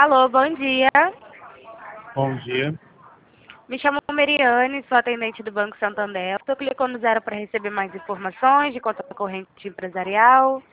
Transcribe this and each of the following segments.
Alô, bom dia. Bom dia. Me chamo Meriane, sou atendente do Banco Santander. Você clicou no 0 para receber mais informações de conta corrente empresarial.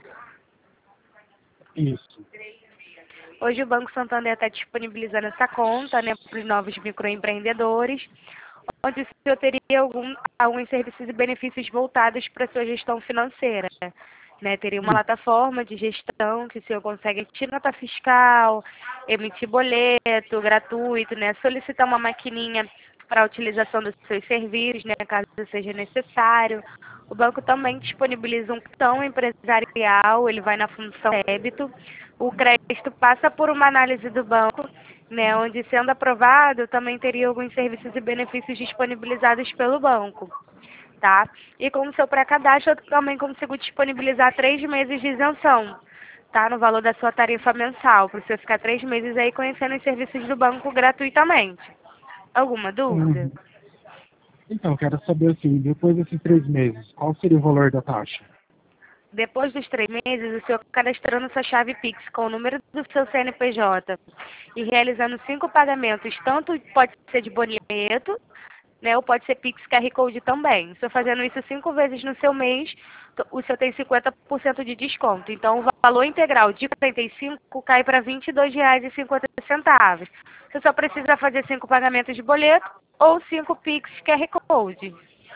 Isso. Hoje o Banco Santander está disponibilizando essa conta, né, para os novos microempreendedores, onde o senhor teria alguns serviços e benefícios voltados para a sua gestão financeira. Né, teria uma plataforma de gestão que o senhor consegue emitir nota fiscal, emitir boleto gratuito, né, solicitar uma maquininha para a utilização dos seus serviços, né, caso seja necessário. O banco também disponibiliza um cartão empresarial, ele vai na função débito. O crédito passa por uma análise do banco, né, onde, sendo aprovado, também teria alguns serviços e benefícios disponibilizados pelo banco. Tá? E com o seu pré-cadastro, eu também consigo disponibilizar 3 meses de isenção, tá? No valor da sua tarifa mensal, para você ficar 3 meses aí conhecendo os serviços do banco gratuitamente. Alguma dúvida? Uhum. Então, quero saber assim, depois desses 3 meses, qual seria o valor da taxa? Depois dos 3 meses, o senhor cadastrando sua chave Pix com o número do seu CNPJ e realizando 5 pagamentos, tanto pode ser de boleto, né, ou pode ser Pix QR Code também. Se eu fazendo isso 5 vezes no seu mês, o senhor tem 50% de desconto. Então, o valor integral de 45 cai para R$ 22,50. Você só precisa fazer 5 pagamentos de boleto ou 5 Pix QR Code.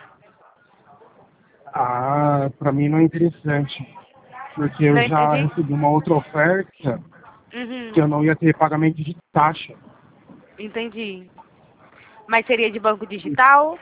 Ah, para mim não é interessante, porque eu Não já entendi? recebi uma outra oferta que eu Uhum, não ia ter pagamento de taxa. entendi. Mas seria de banco digital?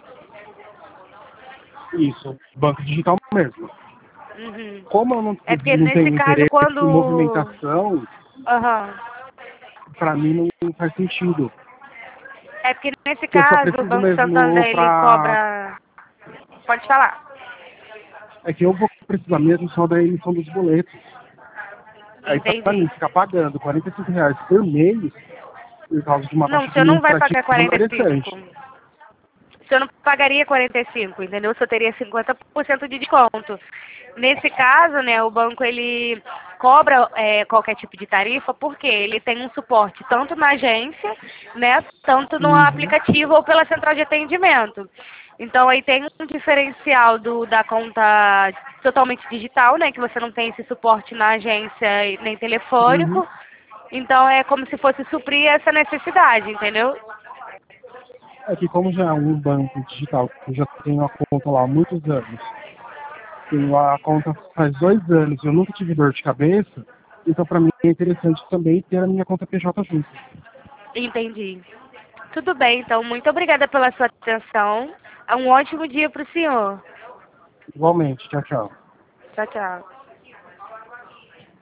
Isso, banco digital mesmo. Uhum. Como eu É porque não nesse tenho caso, interesse em quando... movimentação, Aham. para mim não faz sentido. É porque nesse Porque eu só caso, o preciso Banco mesmo Santander, ele para... cobra... Pode falar. É que eu vou precisar mesmo só da emissão dos boletos. Aí para mim Entendi. ficar pagando R$ 45 por mês por causa de uma Não, taxa o senhor não vai pagar administrativa não é 45. interessante. O senhor não pagaria 45, entendeu? O senhor teria 50% de desconto. Nesse caso, né, o banco, ele cobra qualquer tipo de tarifa porque ele tem um suporte tanto na agência, né, tanto no Uhum. aplicativo ou pela central de atendimento. Então, aí tem um diferencial da conta totalmente digital, né, que você não tem esse suporte na agência e nem Uhum. telefônico. Então, é como se fosse suprir essa necessidade, entendeu? É que como já é um banco digital, que eu já tenho a conta lá há muitos anos, tenho a conta faz 2 anos, eu nunca tive dor de cabeça, então para mim é interessante também ter a minha conta PJ junto. Entendi. Tudo bem, então. Muito obrigada pela sua atenção. Um ótimo dia para o senhor. Igualmente, tchau, tchau. Tchau, tchau.